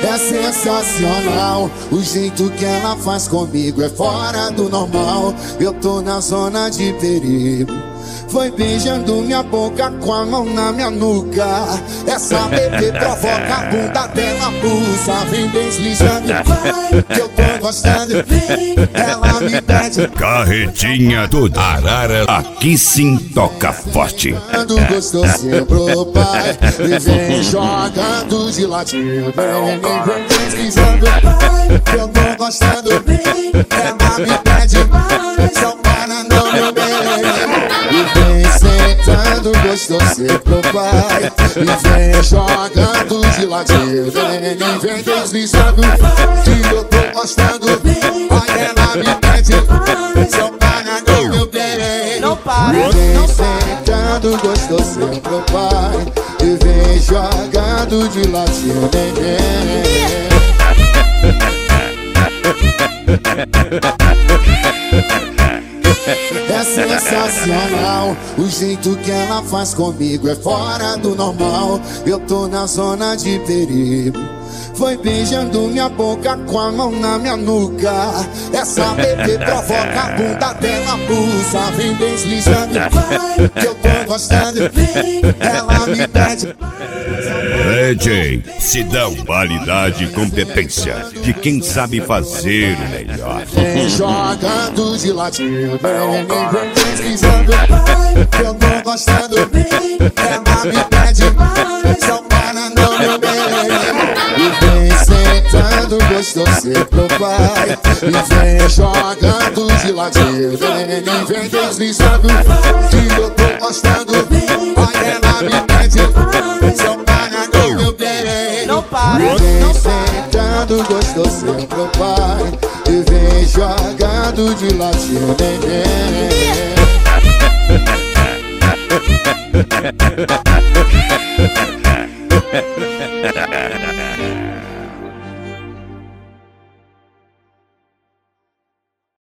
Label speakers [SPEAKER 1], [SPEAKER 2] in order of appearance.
[SPEAKER 1] É sensacional, o jeito que ela faz comigo é fora do normal. Eu tô na zona de perigo. Foi beijando minha boca com a mão na minha nuca. Essa bebê provoca a bunda dela, pulsa. Vem deslizando, vai, que eu tô gostando. Ela me pede.
[SPEAKER 2] Carretinha do Arara, aqui sim toca forte.
[SPEAKER 1] Quando gostosinho pro pai, e vem jogando de ladinho. Vem deslizando, vai, que eu tô gostando. Ela me pede, só para não meu bem. E vem sentando gostosinho pro pai, e vem jogando de ladinho. Vem deslizando, que eu tô gostando. Olha, ela me pede, só para não meu bem.
[SPEAKER 3] Não para,
[SPEAKER 1] E vem
[SPEAKER 3] não para.
[SPEAKER 1] sentando gostosinho pro pai, e vem jogando de ladinho. É sensacional, o jeito que ela faz comigo é fora do normal. Eu tô na zona de perigo. Foi beijando minha boca com a mão na minha nuca. Essa bebê provoca a bunda dela, pulsa. Vem deslizando, vai, que eu tô gostando. Ela me pede.
[SPEAKER 2] DJ, se dá qualidade e competência de quem sabe fazer o melhor.
[SPEAKER 1] Vem jogando de ladinho, vem deslizando, vai, que eu tô gostando. Ela me pede, só para não meu bem. E vem sentando gostosinho pro pai, e vem jogando de ladinho. Vem deslizando, que eu tô gostando. Olha, ela me pede, só para não meu bem.
[SPEAKER 3] Não para,
[SPEAKER 1] Vem
[SPEAKER 3] não para.
[SPEAKER 1] sentando gostosinho pro pai, e vem jogando de ladinho.
[SPEAKER 2] Ha ha ha ha.